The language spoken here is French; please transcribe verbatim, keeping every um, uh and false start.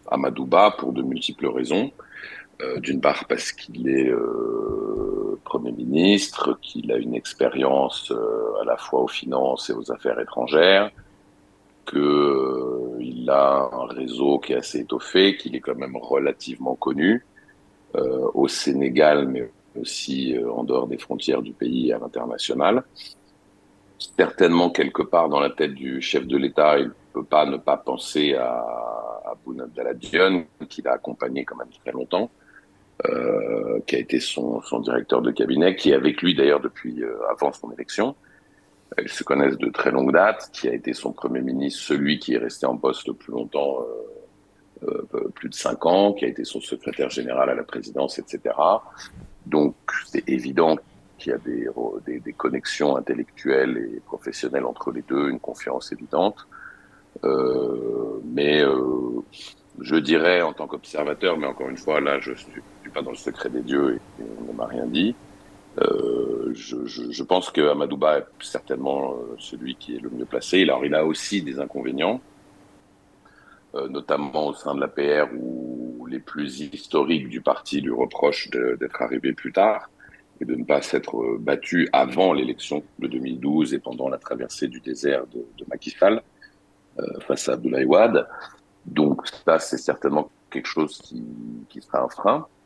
Amadouba pour de multiples raisons. Euh, d'une part parce qu'il est euh, Premier ministre, qu'il a une expérience euh, à la fois aux finances et aux affaires étrangères, qu'il euh, a un réseau qui est assez étoffé, qu'il est quand même relativement connu euh, au Sénégal, mais aussi euh, en dehors des frontières du pays et à l'international. Certainement, quelque part dans la tête du chef de l'État, il ne peut pas ne pas penser à, à Boun Abdallah Dionne, qu'il a accompagné quand même très longtemps, euh, qui a été son, son directeur de cabinet, qui est avec lui d'ailleurs depuis euh, avant son élection. Ils se connaissent de très longue date, qui a été son premier ministre, celui qui est resté en poste le plus longtemps, euh, euh, plus de cinq ans, qui a été son secrétaire général à la présidence, et cetera. Donc, c'est évident qu'il y a des, des, des connexions intellectuelles et professionnelles entre les deux, une confiance évidente. Euh, mais euh, je dirais en tant qu'observateur, mais encore une fois, là, je suis, je suis pas dans le secret des dieux et, et on ne m'a rien dit. Euh, je, je, je pense que Amadouba est certainement euh, celui qui est le mieux placé. Alors, il a aussi des inconvénients, euh, notamment au sein de l'A P R, où les plus historiques du parti lui reprochent d'être arrivé plus tard et de ne pas s'être euh, battu avant l'élection de deux mille douze et pendant la traversée du désert de, de Macky Sall euh, face à Abdoulaye Wade. Donc ça, c'est certainement quelque chose qui, qui sera un frein.